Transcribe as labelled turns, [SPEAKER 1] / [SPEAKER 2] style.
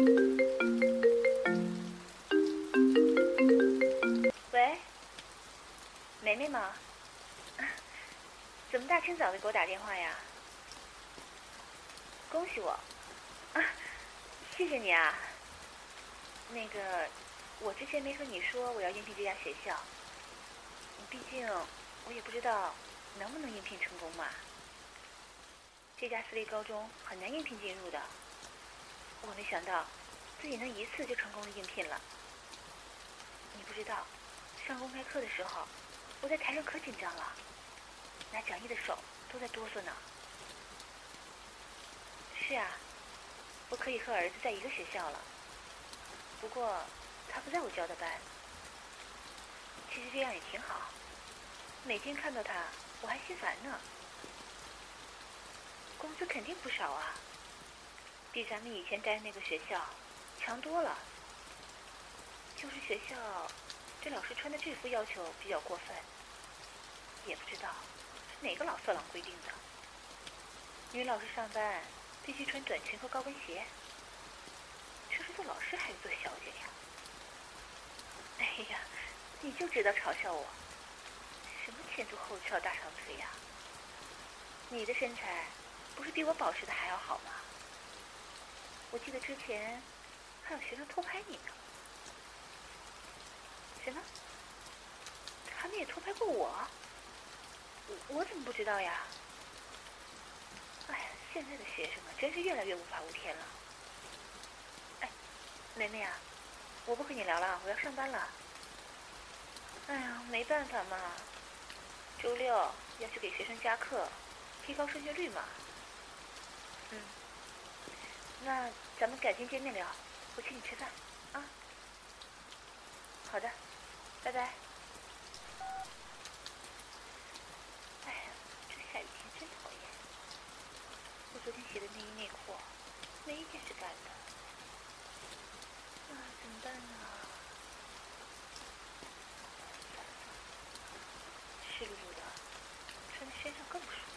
[SPEAKER 1] 喂，梅梅吗？怎么大清早的给我打电话呀？恭喜我！啊，谢谢你啊。那个，我之前没和你说我要应聘这家学校，毕竟我也不知道能不能应聘成功嘛。这家私立高中很难应聘进入的，我没想到自己能一次就成功的应聘了。你不知道，上公开课的时候，我在台上可紧张了，拿讲义的手都在哆嗦呢。是啊，我可以和儿子在一个学校了，不过他不在我教的班。其实这样也挺好，每天看到他我还心烦呢。工资肯定不少啊，比咱们以前待那个学校强多了。就是学校对老师穿的制服要求比较过分，也不知道是哪个老色狼规定的。女老师上班必须穿短裙和高跟鞋，这是做老师还是做小姐呀？哎呀，你就知道嘲笑我，什么前凸后翘大长腿呀？你的身材不是比我保持的还要好吗？我记得之前还有学生偷拍你呢。什么？他们也偷拍过我？我怎么不知道呀？哎呀，现在的学生啊，真是越来越无法无天了。哎，梅梅啊，我不和你聊了，我要上班了。哎呀，没办法嘛，周六要去给学生加课，提高升学率嘛。嗯，那咱们改天见面聊，我请你吃饭啊。好的，拜拜。哎呀，这下雨天真讨厌。我昨天写的内衣内裤，没一件是干的。啊，怎么办呢？湿漉漉的，穿在身上更不舒服。